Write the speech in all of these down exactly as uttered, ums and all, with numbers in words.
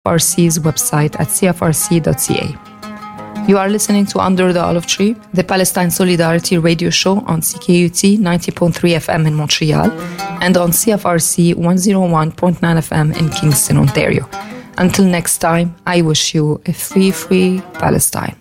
R C's website at c f r c dot c a. You are listening to Under the Olive Tree, the Palestine Solidarity radio show on C K U T ninety point three F M in Montreal and on C F R C one oh one point nine F M in Kingston, Ontario. Until next time, I wish you a free, free Palestine.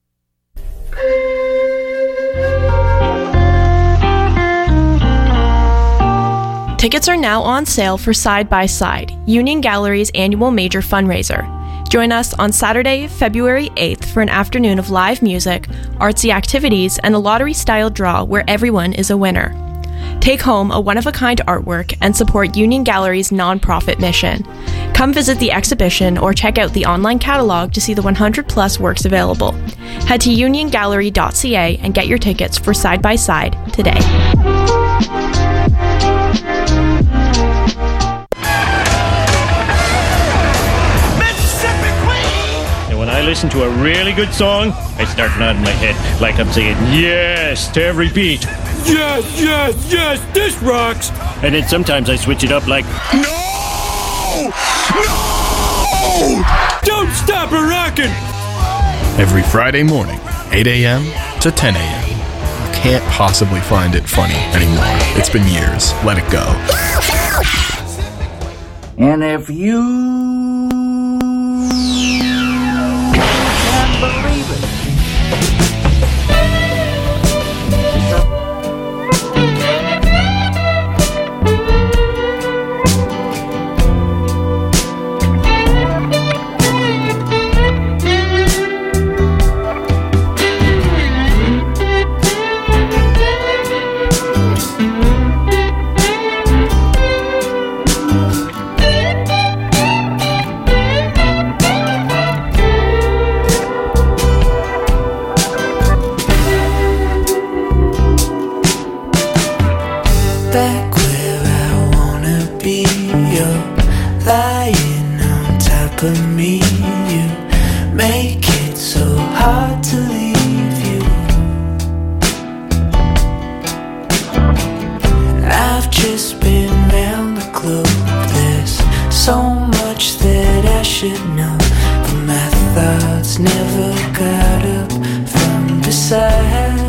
Tickets are now on sale for Side by Side, Union Gallery's annual major fundraiser. Join us on Saturday, February eighth for an afternoon of live music, artsy activities, and a lottery-style draw where everyone is a winner. Take home a one-of-a-kind artwork and support Union Gallery's nonprofit mission. Come visit the exhibition or check out the online catalog to see the one hundred plus works available. Head to union gallery dot c a and get your tickets for Side by Side today. When I listen to a really good song, I start nodding my head like I'm saying yes to every beat. Yes, yes, yes, this rocks. And then sometimes I switch it up like, no! No! Don't stop a rockin'! Every Friday morning, eight a.m. to ten a.m. You can't possibly find it funny anymore. It's been years. Let it go. And if you believe it. Back where I wanna be, you're lying on top of me. You make it so hard to leave you. I've just been round the globe. There's so much that I should know, but my thoughts never got up from beside.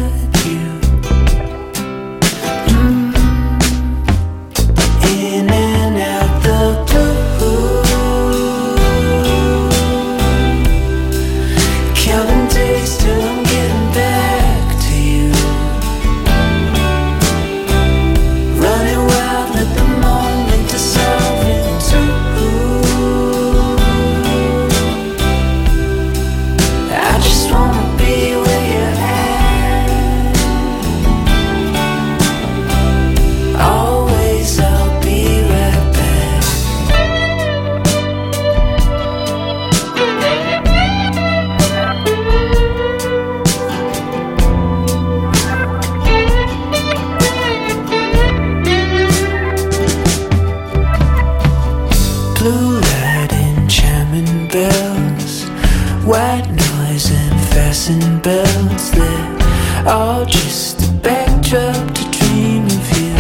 Bells, they're all just a backdrop to dream of you.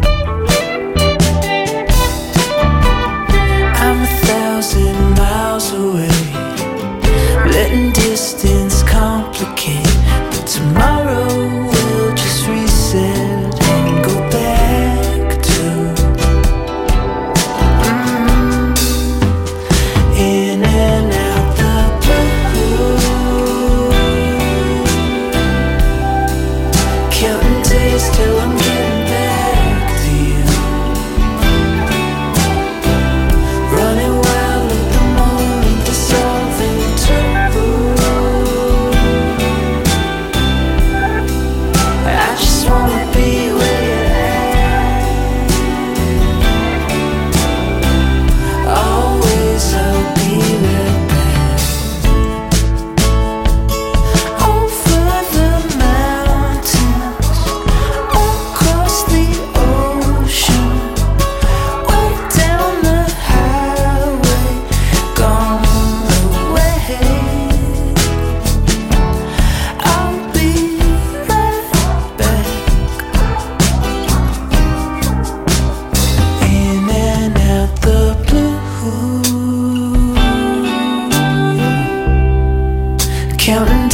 I'm a thousand miles away, letting distance complicate, but tomorrow we'll just reset and go back to mm, in and out the blue. Till I'm getting back to you, running wild at the moment, dissolving too.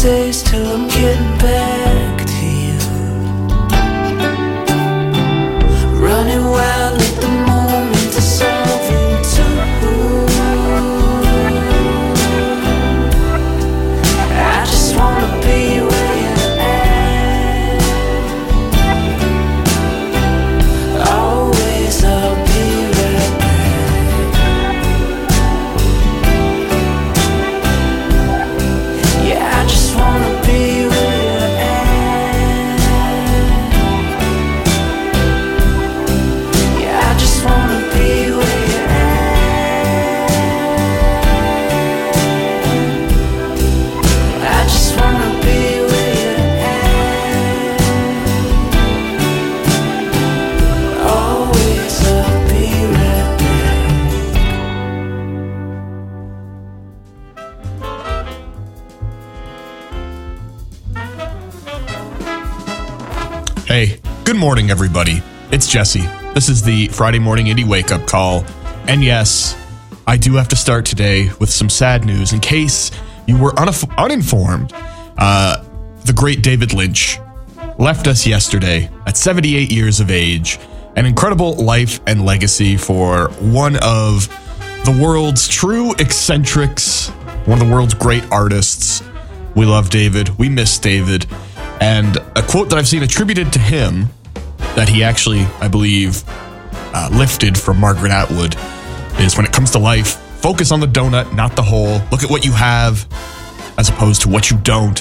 days till I'm getting back to you. Running wild at the moment to solve you too. I just wanna be where you're at. Always I'll be right back. Yeah, I just wanna be where you're at. Yeah, I just wanna be where you're at. I just wanna be where you're at. Always I'll be right back. Hey, good morning, everybody. It's Jesse. This is the Friday Morning Indie Wake Up Call. And yes, I do have to start today with some sad news. In case you were unaf- uninformed, uh, the great David Lynch left us yesterday at seventy-eight years of age. An incredible life and legacy for one of the world's true eccentrics, one of the world's great artists. We love David. We miss David. And a quote that I've seen attributed to him that he actually, I believe, uh, lifted from Margaret Atwood is, when it comes to life, focus on the donut, not the hole. Look at what you have as opposed to what you don't.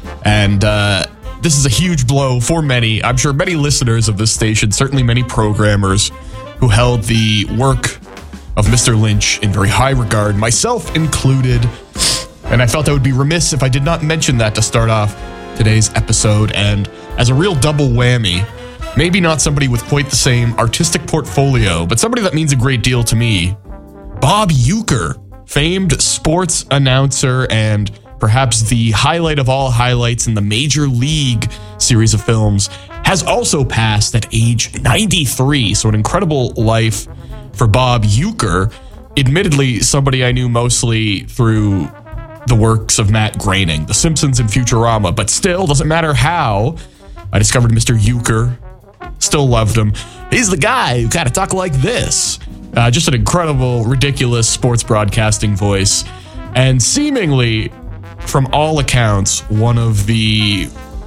And uh, this is a huge blow for many. I'm sure many listeners of this station, certainly many programmers who held the work of Mister Lynch in very high regard, myself included. And I felt I would be remiss if I did not mention that to start off today's episode. And as a real double whammy, maybe not somebody with quite the same artistic portfolio, but somebody that means a great deal to me, Bob Uecker, famed sports announcer and perhaps the highlight of all highlights in the Major League series of films, has also passed at age ninety-three. So an incredible life for Bob Uecker. Admittedly, somebody I knew mostly through the works of Matt Groening, The Simpsons and Futurama, but still, doesn't matter how, I discovered Mister Uecker. Still loved him. He's the guy who kind of talked like this. Uh, just an incredible, ridiculous sports broadcasting voice. And seemingly, from all accounts, one of the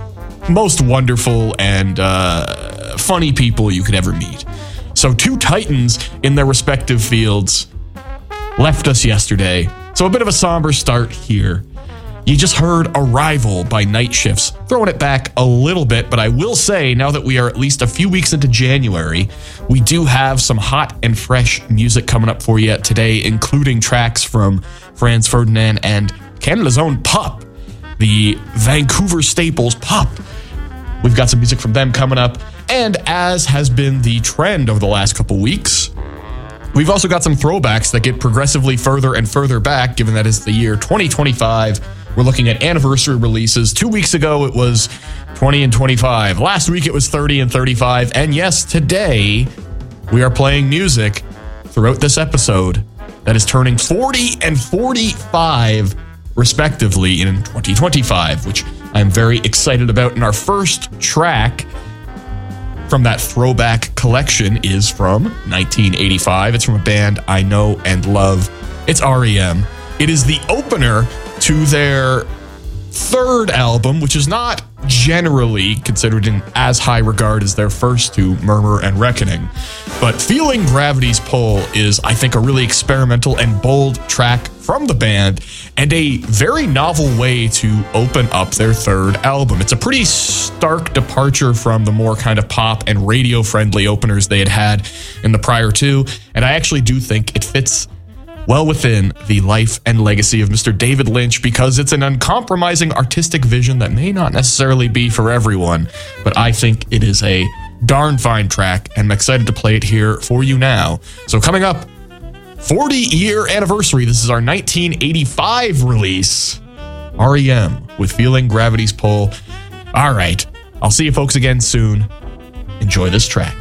most wonderful and uh, funny people you could ever meet. So two titans in their respective fields left us yesterday. So a bit of a somber start here. You just heard Arrival by Night Shifts, throwing it back a little bit, but I will say, now that we are at least a few weeks into January, we do have some hot and fresh music coming up for you today, including tracks from Franz Ferdinand and Canada's own Pup, the Vancouver Staples Pup. We've got some music from them coming up, and as has been the trend over the last couple weeks, we've also got some throwbacks that get progressively further and further back, given that it's the year twenty twenty-five. We're looking at anniversary releases. Two weeks ago, it was twenty and twenty-five. Last week, it was thirty and thirty-five. And yes, today, we are playing music throughout this episode that is turning forty and forty-five, respectively, in twenty twenty-five, which I'm very excited about. And our first track from that throwback collection is from nineteen eighty-five. It's from a band I know and love. It's R E M. It is the opener to their third album, which is not generally considered in as high regard as their first two, Murmur and Reckoning. But Feeling Gravity's Pull is, I think, a really experimental and bold track from the band, and a very novel way to open up their third album. It's a pretty stark departure from the more kind of pop and radio-friendly openers they had had in the prior two, and I actually do think it fits well within the life and legacy of Mister David Lynch, because it's an uncompromising artistic vision that may not necessarily be for everyone, but I think it is a darn fine track, and I'm excited to play it here for you now. So coming up, forty-year anniversary. This is our nineteen eighty-five release, R E M with Feeling Gravity's Pull. All right, I'll see you folks again soon. Enjoy this track.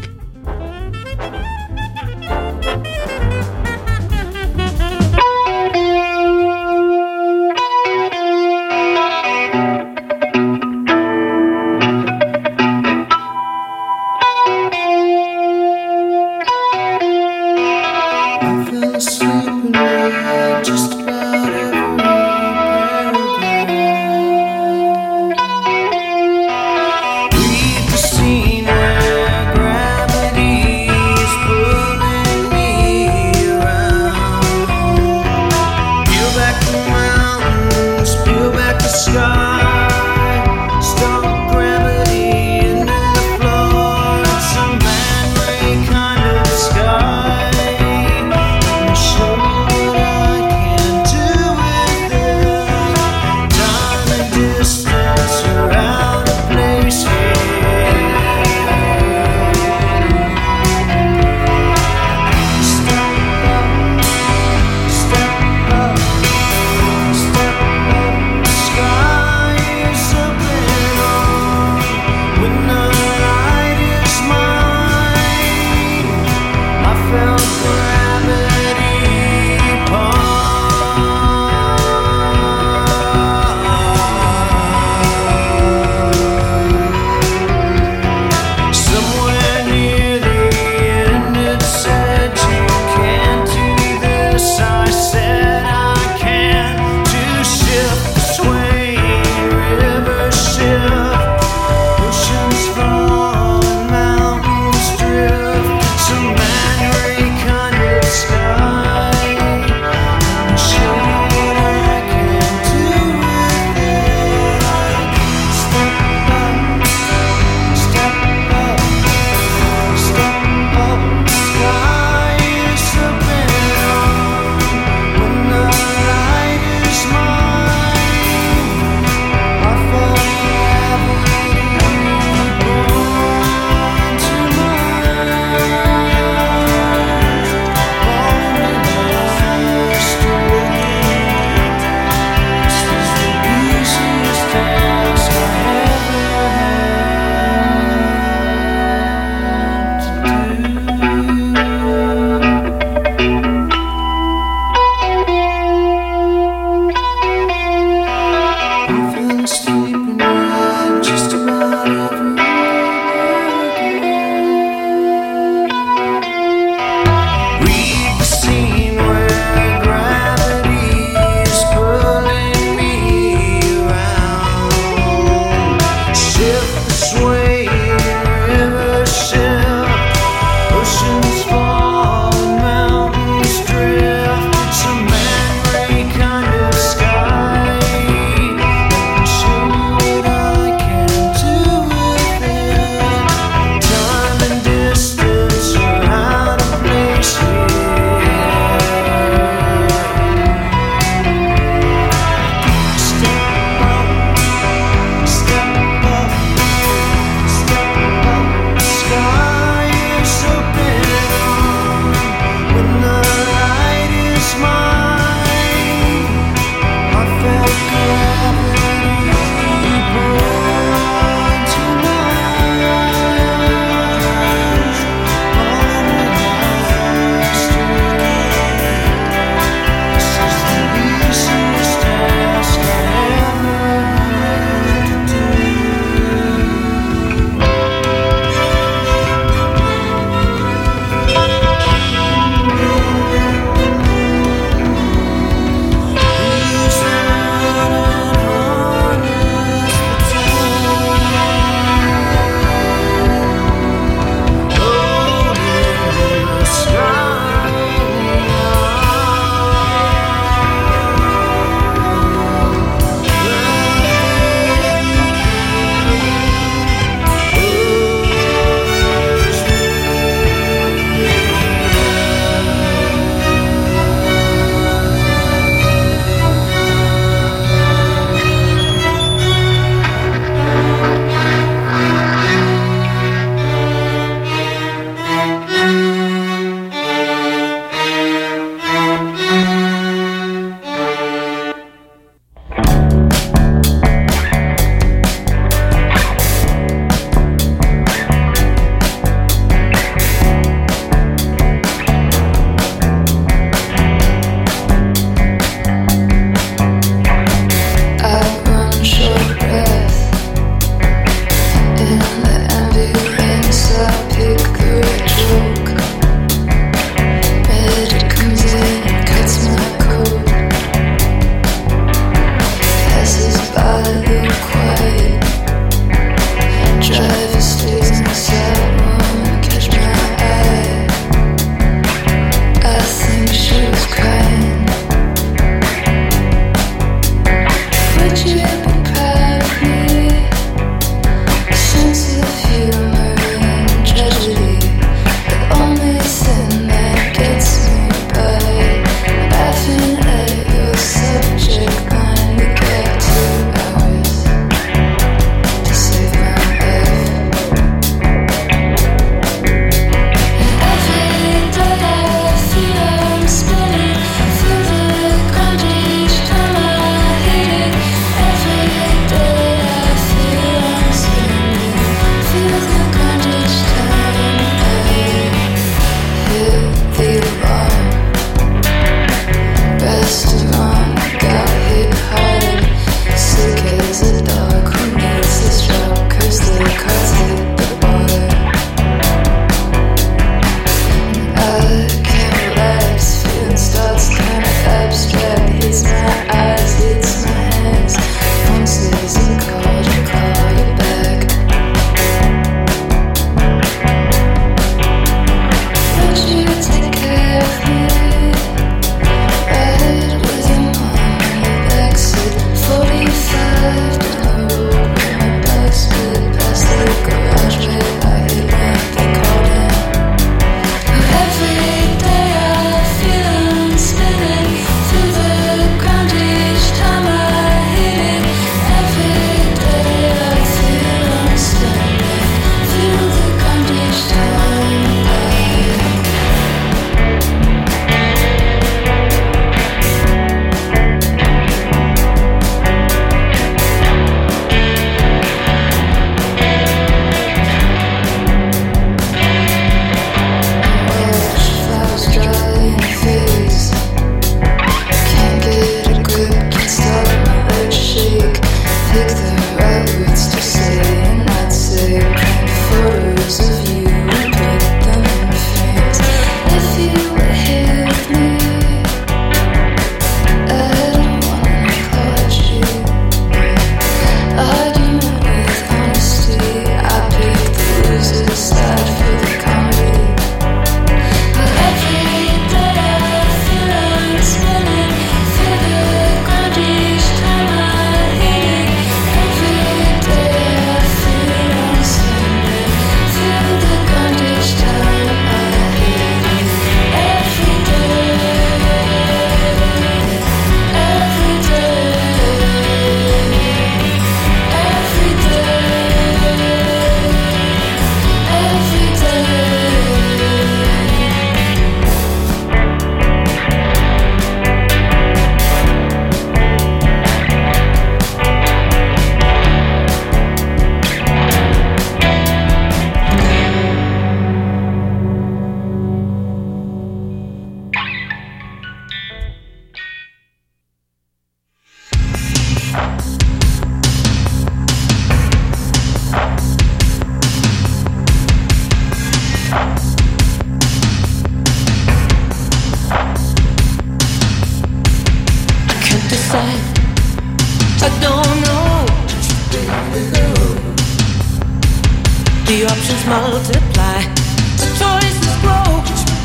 The options multiply, the choices grow.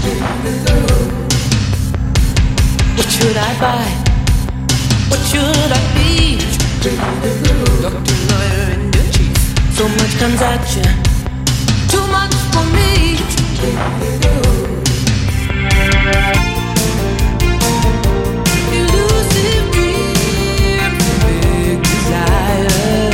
What should I buy? What should I be? Doctor, lawyer, and your chief. So much comes at you, too much for me. Elusive dreams, big desires.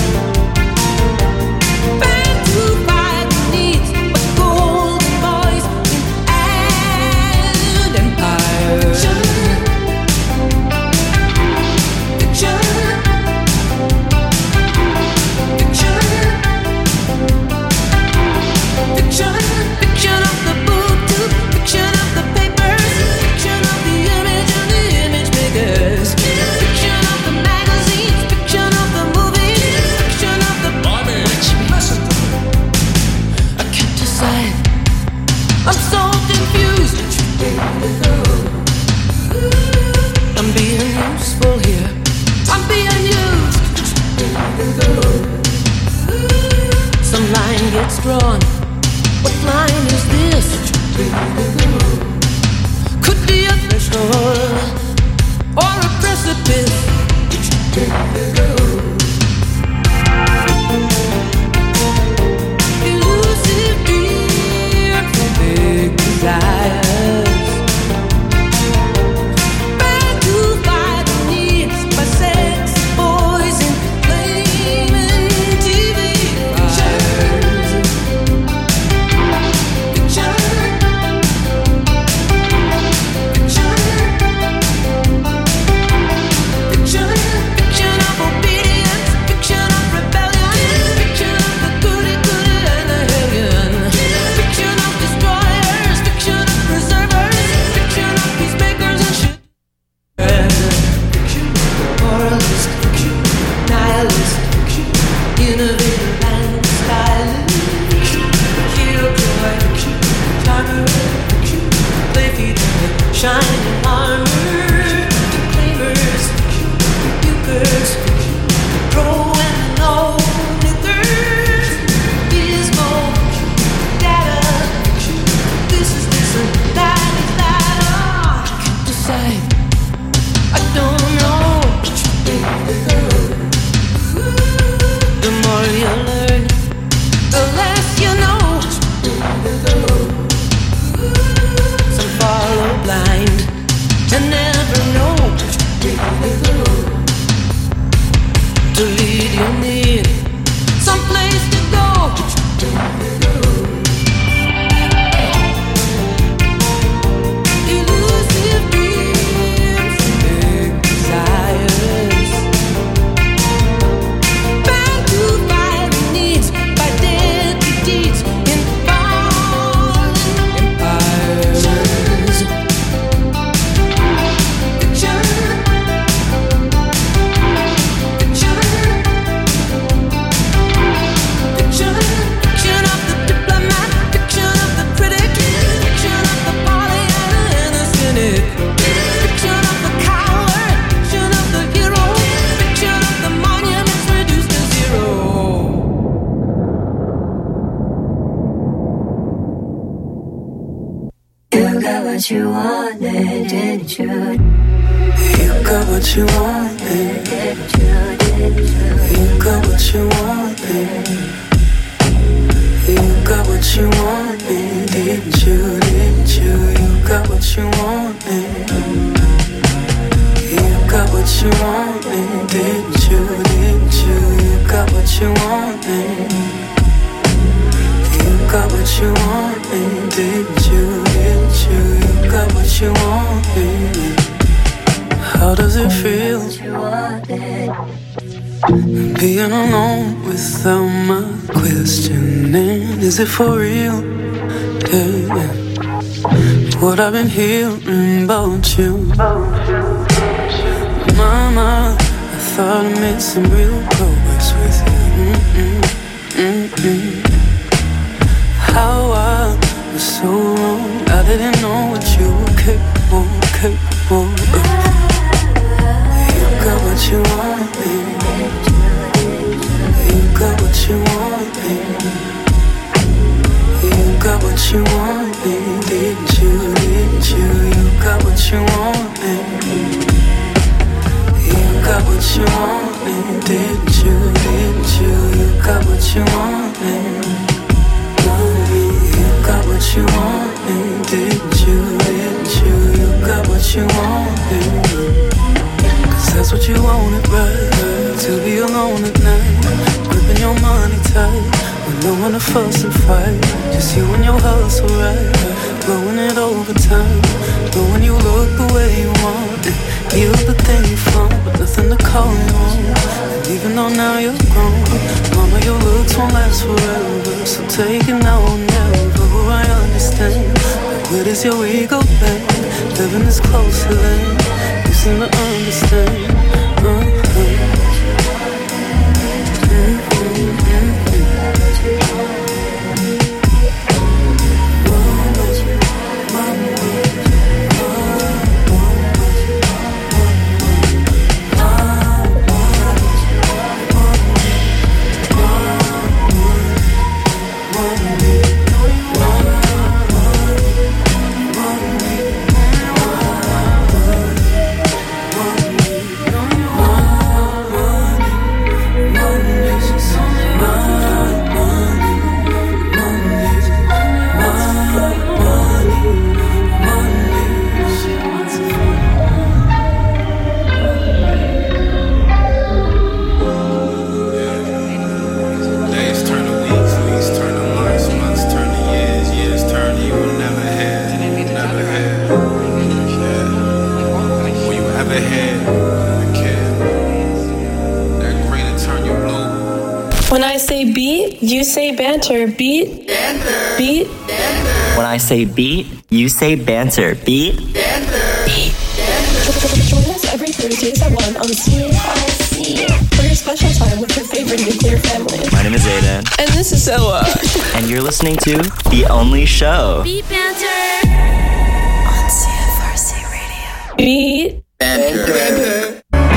I'm so confused. I'm being useful here. I'm being used. Some line gets drawn. What line is this? Could be a threshold or a precipice. Elusive dreams, big desires. Bad to fight the needs by sex, boys, and flaming T V fires. Picture, picture, to lead you near some place to go. Elusive dreams and big desires, bound to fight needs by deadly deeds in fallen empires. Picture, picture, picture, picture of the diplomat, picture of the critic, picture of the Pollyanna and the cynic, picture of the coward, picture of the hero, picture of the monuments reduced to zero. You got what you wanted, didn't you? You got what you wanted. Didn't you, didn't you? You got what you wanted. You got what you wanted, didn't you, didn't you? You got what you wanted. You got what you wanted, didn't you, didn't you? You got what you wanted. You got what you wanted, didn't you, didn't you? You got what you wanted. How does it feel being alone without my questioning? Is it for real? Yeah. What I've been hearing about you, Mama, I thought I made some real progress with you. Mm-mm, mm-mm. How I was so wrong, I didn't know what you were capable, capable of. You got what you wanted. You got what you wanted. You got what you wanted, didn't you, didn't you? You got what you wanted. You got what you wanted, didn't you, didn't you? You got what you wanted. You got what you wanted, didn't you, didn't you? You got what you wanted. That's what you wanted, right? To be alone at night, gripping your money tight, with no one to fuss and fight. Just you and your hustle, right? Blowing it over time, but when you look the way you want it, you the thing you flaunt, but nothing to call you on. And even though now you're grown, Mama, your looks won't last forever. So take it now or never. I understand, but where does your ego bend? Living is closer than you seem to understand. Uh-huh. When I say beat, you say banter. Beat, banter. Beat, banter. When I say beat, you say banter. Beat, banter. Beat, banter. Join us every Thursdays at one on C F R C for your special time with your favorite nuclear family. My name is Aiden. And this is Ella. And you're listening to The Only Show. Beat banter on C F R C Radio. Beat banter. banter.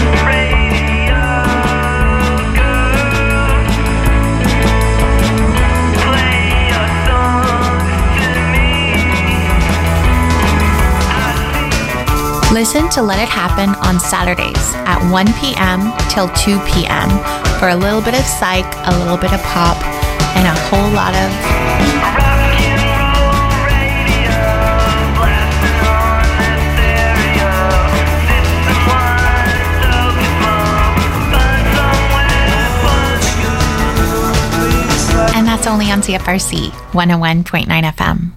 Listen to Let It Happen on Saturdays at one p.m. till two p.m. for a little bit of psych, a little bit of pop, and a whole lot of only on C F R C one oh one point nine F M.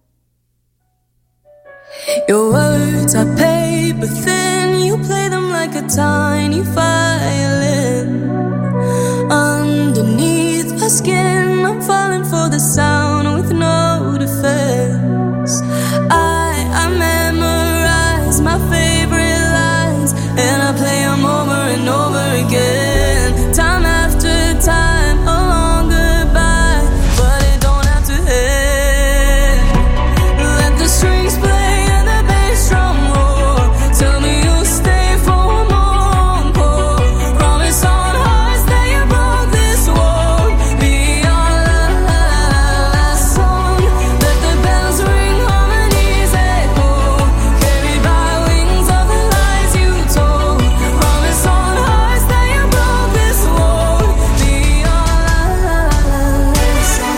Your words are paper thin, you play them like like a tiny violin. Underneath my skin, I'm falling for the sound with no defense. I, I memorize my favorite lines, and I play them over and over again. Time after time, a long goodbye, but it don't have to end. Let the strings play and the bass drum roar. Tell me you'll stay for one more encore. Promise on hearts that you broke this won't be our last song. Let the bells ring, harmonies echo, carried by wings of the lies you told. Promise on hearts that you broke this won't be our last song.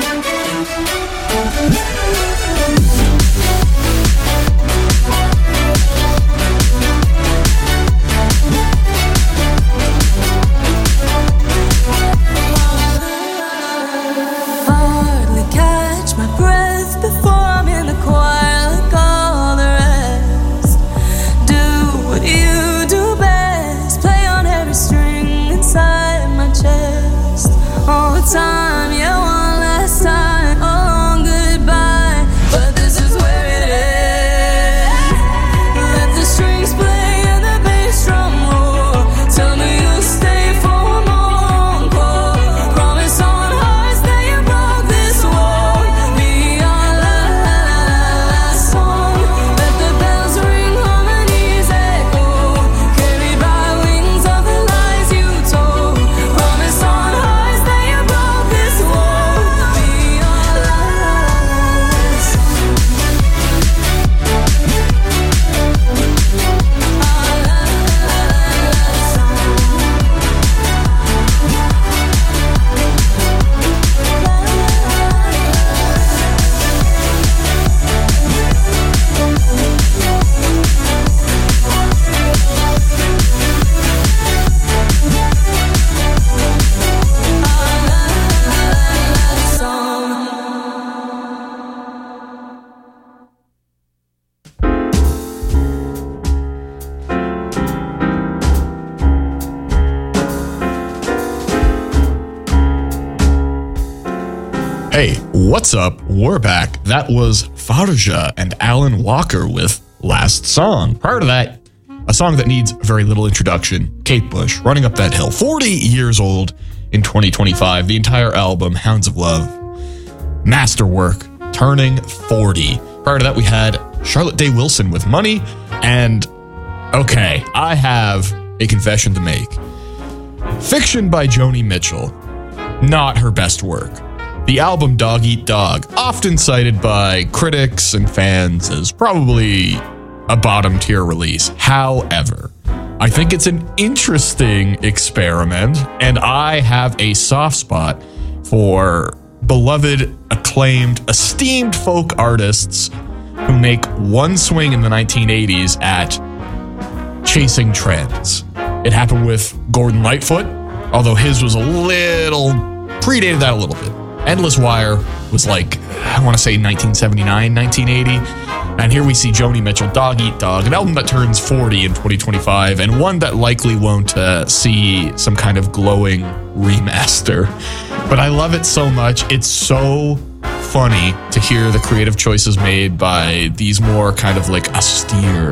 Hardly catch my breath before I'm in the choir like all the rest. Do what you do best, play on every string inside my chest. All the time, yeah, one last time, a long goodbye, but this is where it ends. Let the strings play and the bass drum roar. Tell me you'll stay for one more encore. Promise on hearts that you broke this won't be our last song. Let the bells ring, harmonies echo, carried by wings of the lies you told. Promise on hearts that you broke this won't be our last song. Our last song. Hey, what's up? We're back. That was Farja and Alan Walker with Last Song. Prior to that, a song that needs very little introduction, Kate Bush, Running Up That Hill. forty years old in twenty twenty-five. The entire album, Hounds of Love, masterwork, turning forty. Prior to that, we had Charlotte Day Wilson with Money. And, okay, I have a confession to make. Fiction by Joni Mitchell, not her best work. The album Dog Eat Dog, often cited by critics and fans as probably a bottom tier release. However, I think it's an interesting experiment, and I have a soft spot for beloved, acclaimed, esteemed folk artists who make one swing in the nineteen eighties at chasing trends. It happened with Gordon Lightfoot, although his was a little, predated that a little bit. Endless Wire was like, I want to say nineteen seventy-nine, nineteen eighty. And here we see Joni Mitchell, Dog Eat Dog, an album that turns forty in twenty twenty-five, and one that likely won't uh, see some kind of glowing remaster. But I love it so much. It's so funny to hear the creative choices made by these more kind of like austere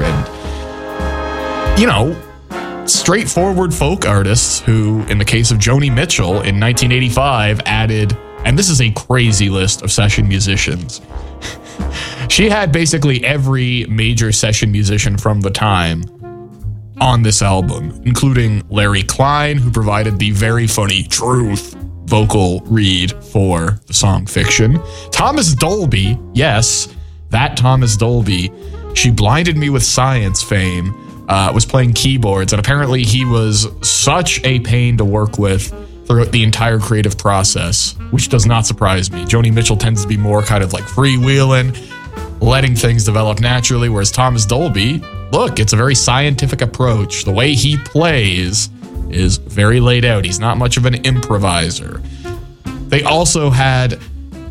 and, you know, straightforward folk artists who, in the case of Joni Mitchell in nineteen eighty-five, added, and this is a crazy list of session musicians. She had basically every major session musician from the time on this album, including Larry Klein, who provided the very funny Truth vocal read for the song Fiction. Thomas Dolby, yes, that Thomas Dolby, She Blinded Me with Science fame, uh, was playing keyboards, and apparently he was such a pain to work with throughout the entire creative process, which does not surprise me. Joni Mitchell tends to be more kind of like freewheeling, letting things develop naturally, whereas Thomas Dolby, look, it's a very scientific approach. The way he plays is very laid out. He's not much of an improviser. They also had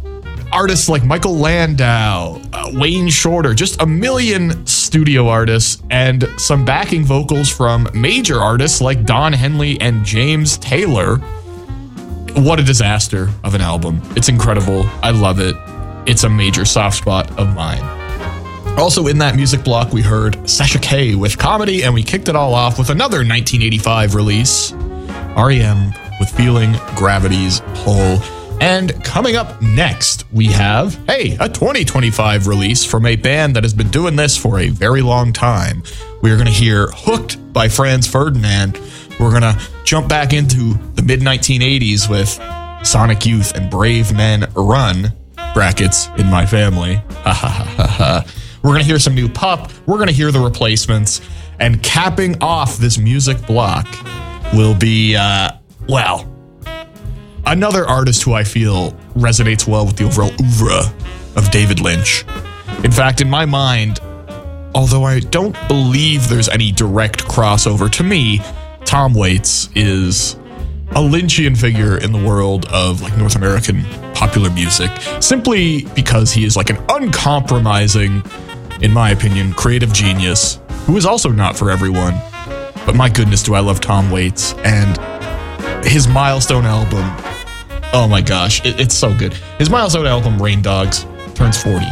artists like Michael Landau, uh, Wayne Shorter, just a million studio artists, and some backing vocals from major artists like Don Henley and James Taylor. What a disaster of an album. It's incredible. I love it. It's a major soft spot of mine. Also in that music block, we heard Sasha K with Comedy, and we kicked it all off with another nineteen eighty-five release, R E M with Feeling Gravity's Pull. And coming up next, we have, hey, a twenty twenty-five release from a band that has been doing this for a very long time. We are going to hear Hooked by Franz Ferdinand. We're going to jump back into the mid nineteen eighties with Sonic Youth and Brave Men Run, brackets, in my family. Ha ha ha ha ha. We're going to hear some new Pup. We're going to hear The Replacements. And capping off this music block will be, uh, well, another artist who I feel resonates well with the overall oeuvre of David Lynch. In fact, in my mind, although I don't believe there's any direct crossover, to me, Tom Waits is a Lynchian figure in the world of like North American popular music, simply because he is like an uncompromising, in my opinion, creative genius who is also not for everyone. But my goodness, do I love Tom Waits, and his milestone album. Oh my gosh, it, it's so good. His milestone album, Rain Dogs, turns forty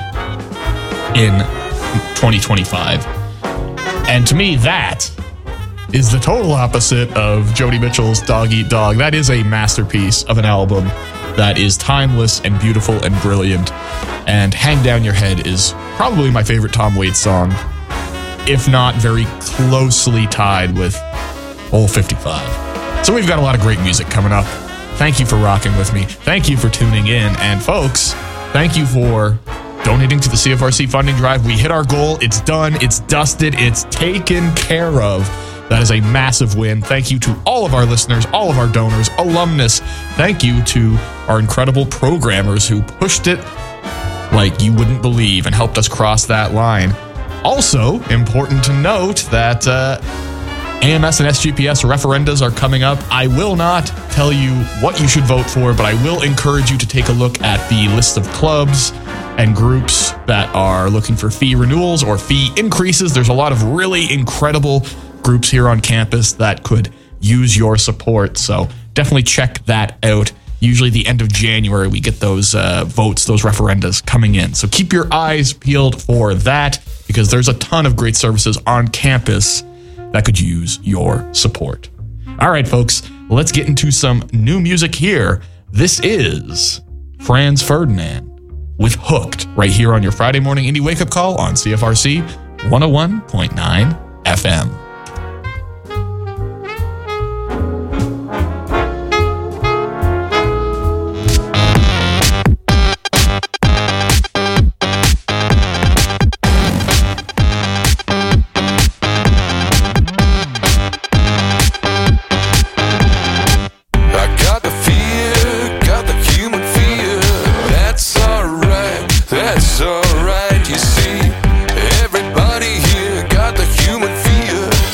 in twenty twenty-five. And to me, that is the total opposite of Joni Mitchell's Dog Eat Dog. That is a masterpiece of an album that is timeless and beautiful and brilliant. And Hang Down Your Head is probably my favorite Tom Waits song, if not very closely tied with Hole fifty-five. So we've got a lot of great music coming up. Thank you for rocking with me. Thank you for tuning in. And folks, thank you for donating to the C F R C funding drive. We hit our goal. It's done. It's dusted. It's taken care of. That is a massive win. Thank you to all of our listeners, all of our donors, alumnus. Thank you to our incredible programmers who pushed it like you wouldn't believe and helped us cross that line. Also, important to note that uh, A M S and S G P S referendas are coming up. I will not tell you what you should vote for, but I will encourage you to take a look at the list of clubs and groups that are looking for fee renewals or fee increases. There's a lot of really incredible groups here on campus that could use your support, so definitely check that out. Usually the end of January, we get those uh, votes, those referendas coming in. So keep your eyes peeled for that, because there's a ton of great services on campus that could use your support. All right, folks, let's get into some new music here. This is Franz Ferdinand with Hooked, right here on your Friday morning indie wake-up call on C F R C one oh one point nine F M. Alright, you see, everybody here got the human fear.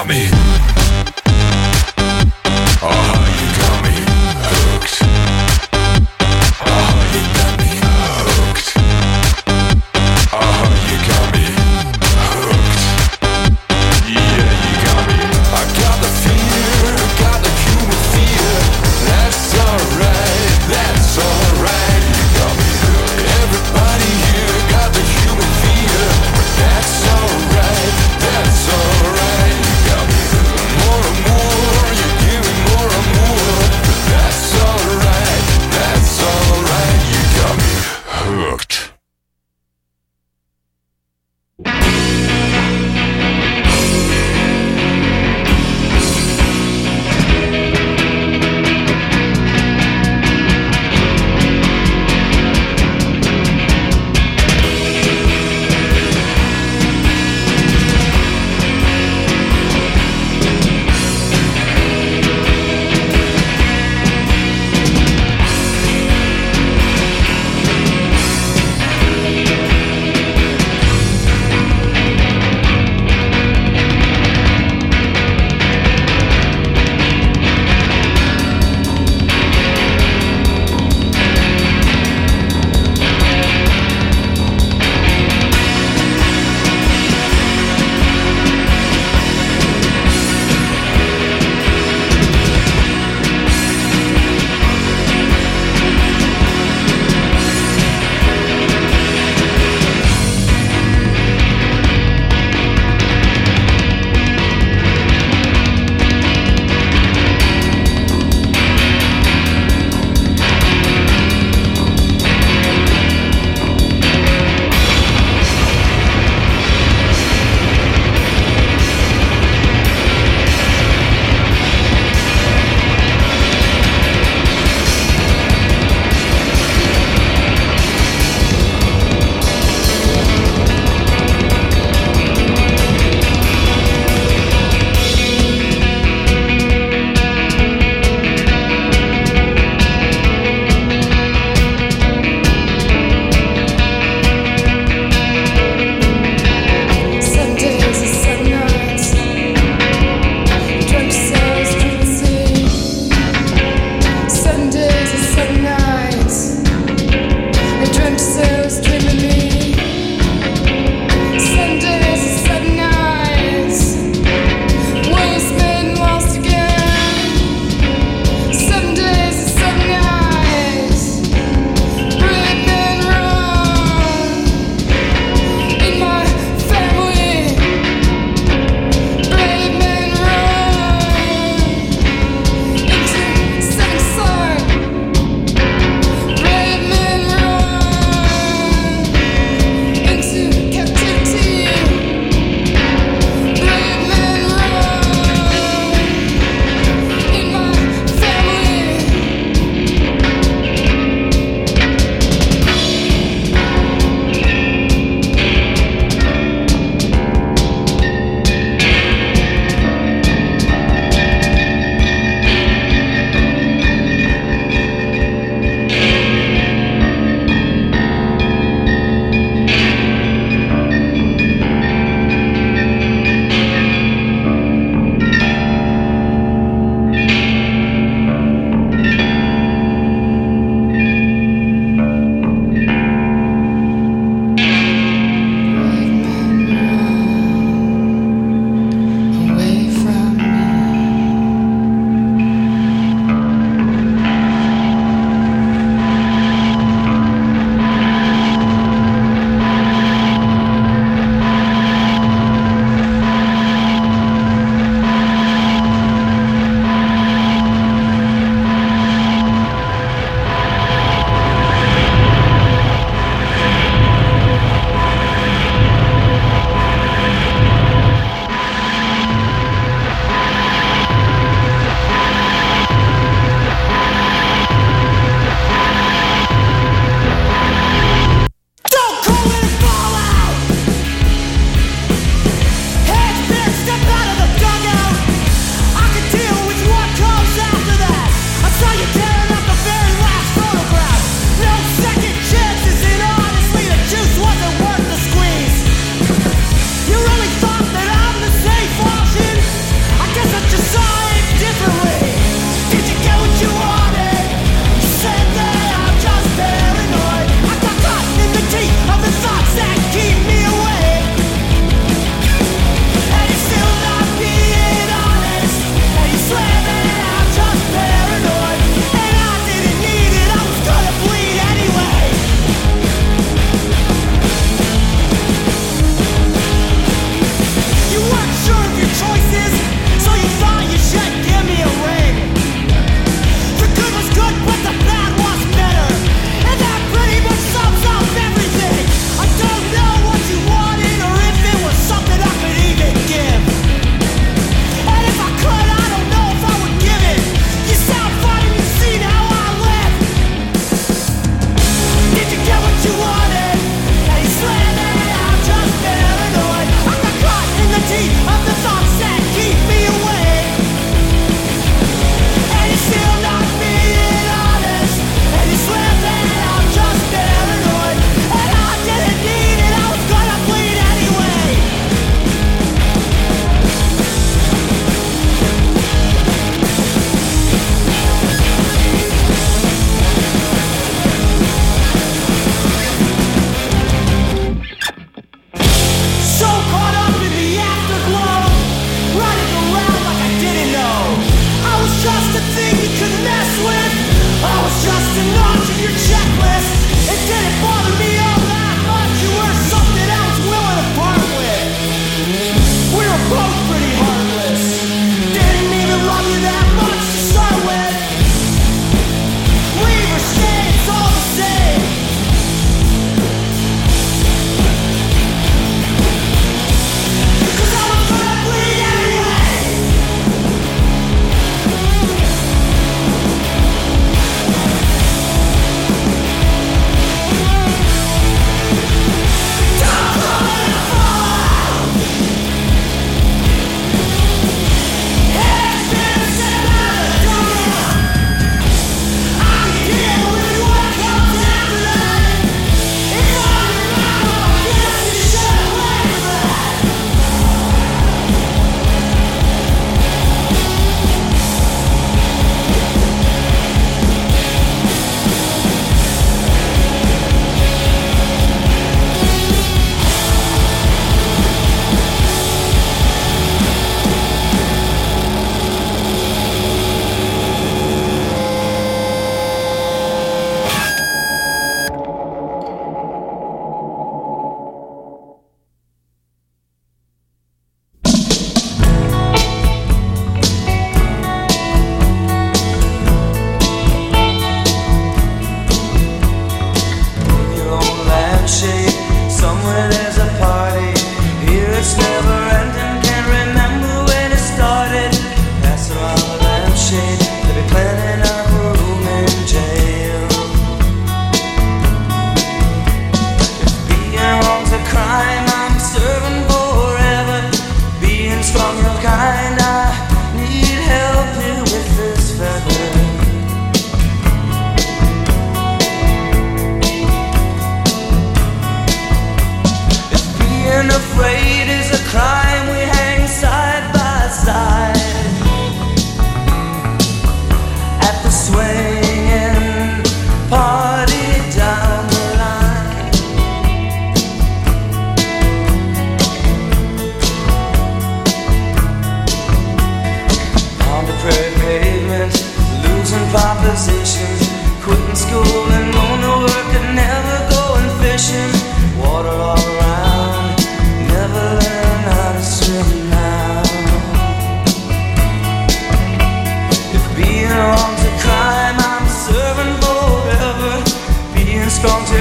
me. Oh, you got me hooked. Oh, you got me hooked. Oh, you got me hooked. Yeah, you got me. I got the fear, got the human fear. That's alright, that's alright. You got me hooked. Everybody here got the human fear. That's alright, that's alright. You got me hooked.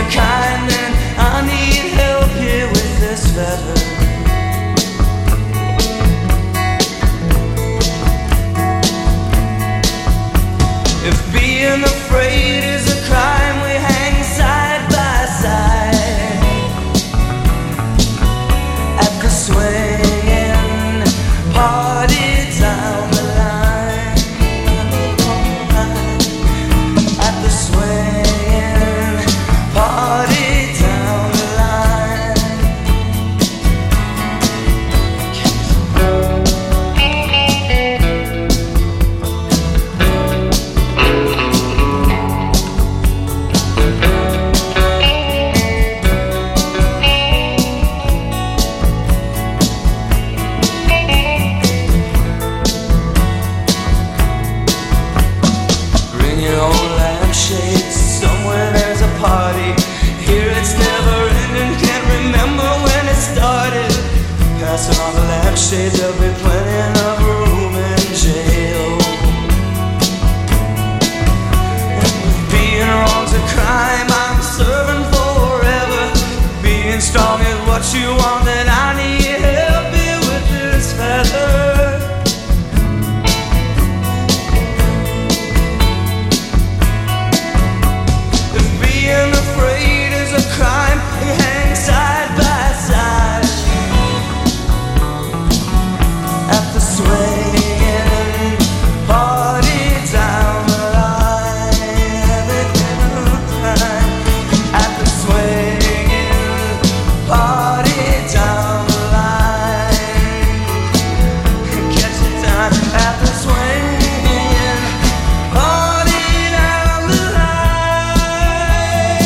kind, then I need help here with this feather. If being afraid is a crime, we hang side by side at the swinging party down the line. At the swinging party down the line. Bring your own lampshades, somewhere there's a party. Here it's never ending, can't remember when it started. Passing on the lampshades, there'll be plenty enough room in jail. If being wrong's a crime, I'm serving forever. Being strong is what you want, then I need help here with this feather. If being afraid is a crime, we hang side by side at the swinging party down the line. At the swinging party down the line. Catch the time at the swinging party down the line.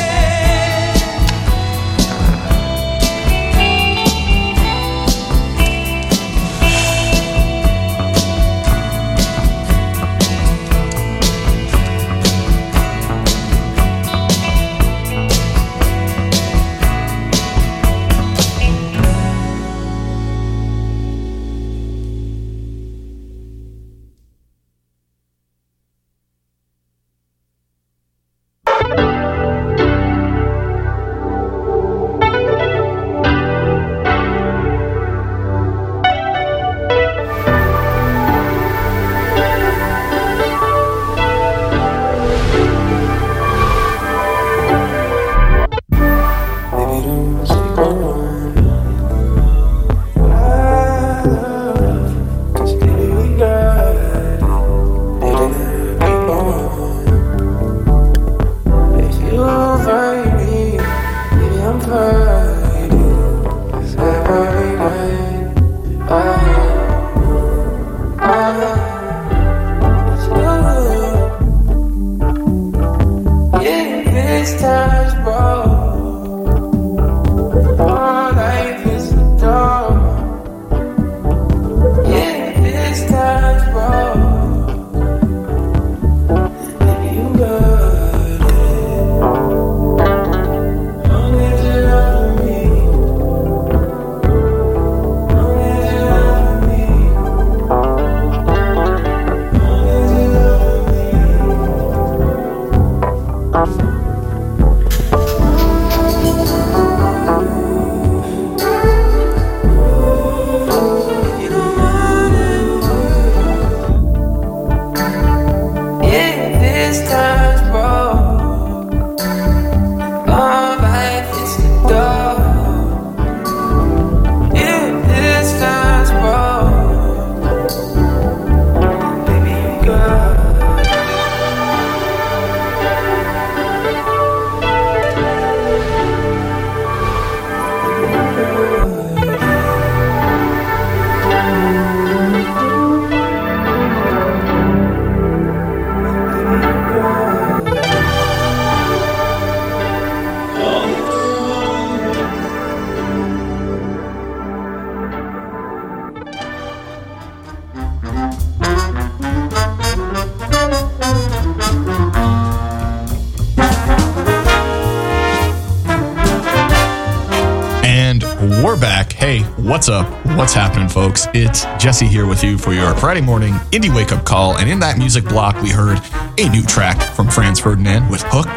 We're back. Hey, what's up? What's happening, folks? It's Jesse here with you for your Friday morning indie wake-up call. And in that music block, we heard a new track from Franz Ferdinand with Hooked.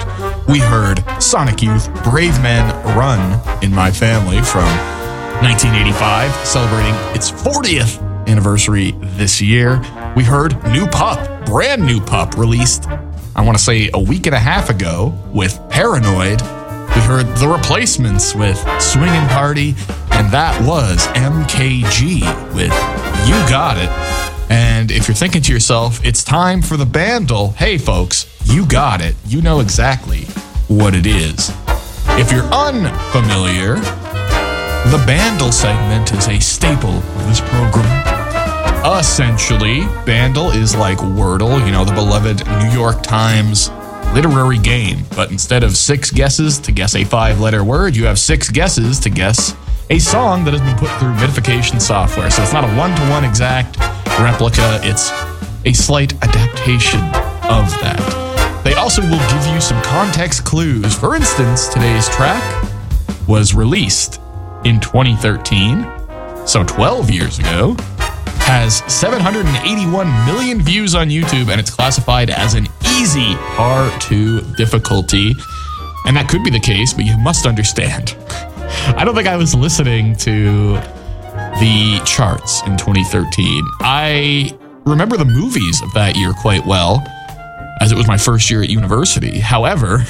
we heard Sonic Youth, Brave Men Run in My Family from nineteen eighty-five, celebrating its fortieth anniversary this year. We heard New Pup, brand new Pup, released, I want to say, a week and a half ago with Paranoid. We heard The Replacements with Swingin' Party, and that was M K G with You Got It. And if you're thinking to yourself, it's time for the Bandle, hey folks, you got it. You know exactly what it is. If you're unfamiliar, the Bandle segment is a staple of this program. Essentially, Bandle is like Wordle, you know, the beloved New York Times literary game. But instead of six guesses to guess a five-letter word, you have six guesses to guess a song that has been put through modification software. So it's not a one-to-one exact replica, it's a slight adaptation of that. They also will give you some context clues. For instance, today's track was released in twenty thirteen, so twelve years ago, has seven hundred eighty-one million views on YouTube, and it's classified as an easy par two difficulty. And that could be the case, but you must understand, I don't think I was listening to the charts in twenty thirteen. I remember the movies of that year quite well, as it was my first year at university. However,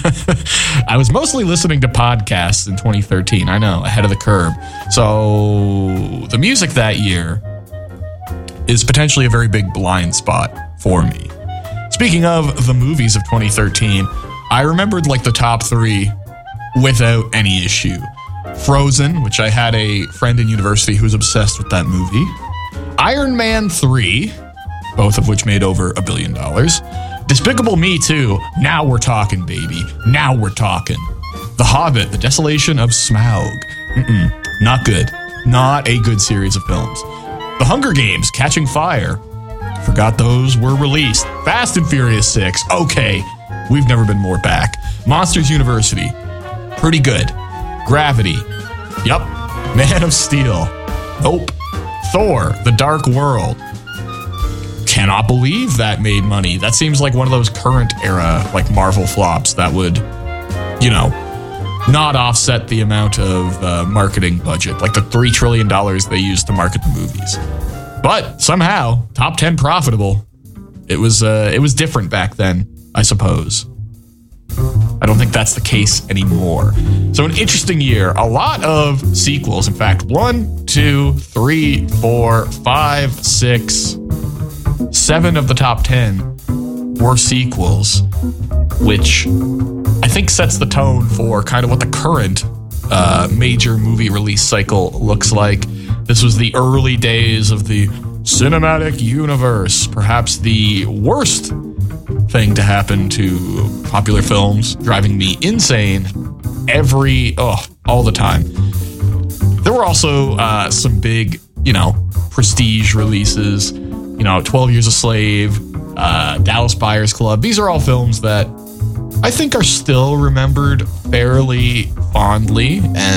I was mostly listening to podcasts in twenty thirteen. I know, ahead of the curve. So the music that year is potentially a very big blind spot for me. Speaking of the movies of twenty thirteen, I remembered like the top three without any issue. Frozen, which I had a friend in university who was obsessed with that movie. Iron Man three, both of which made over a billion dollars. Despicable Me two, now we're talking, baby. Now we're talking. The Hobbit, The Desolation of Smaug. Mm-mm, not good. Not a good series of films. The Hunger Games, Catching Fire. Forgot those were released. Fast and Furious six. Okay, we've never been more back. Monsters University. Pretty good. Gravity. Yup. Man of Steel. Nope. Thor, The Dark World. Cannot believe that made money. That seems like one of those current era, like Marvel flops that would, you know, not offset the amount of uh, marketing budget, like the three trillion dollars they used to market the movies. But somehow, top ten profitable. It was uh, it was different back then, I suppose. I don't think that's the case anymore. So an interesting year. A lot of sequels. In fact, one, two, three, four, five, six, seven of the top ten were sequels, which I think sets the tone for kind of what the current uh, major movie release cycle looks like. This was the early days of the cinematic universe, perhaps the worst thing to happen to popular films, driving me insane every, oh, all the time. There were also uh, some big, you know, prestige releases, you know, twelve Years a Slave, uh, Dallas Buyers Club. These are all films that I think are still remembered fairly fondly, and